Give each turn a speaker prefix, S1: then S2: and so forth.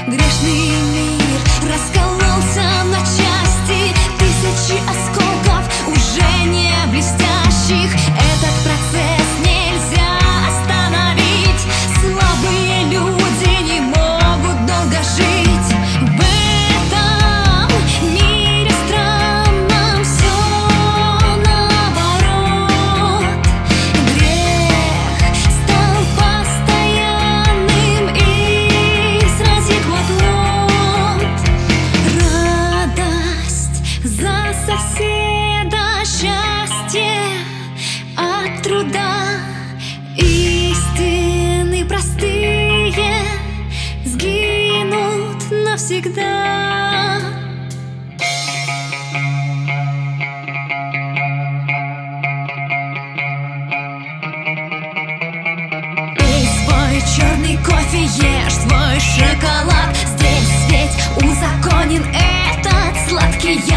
S1: Грешный мир раскололся на части, тысячи осколков уже не блестящих. Этот процесс нельзя остановить. Слабые люди не могут долго жить. В этом мире странном всё наоборот. Грех стал постоянным и сразит вот-вот. Радость за соседа, счастье от труда. Истины простые сгинут навсегда. Пей свой черный кофе, ешь свой шоколад. Здесь ведь узаконен этот сладкий яд.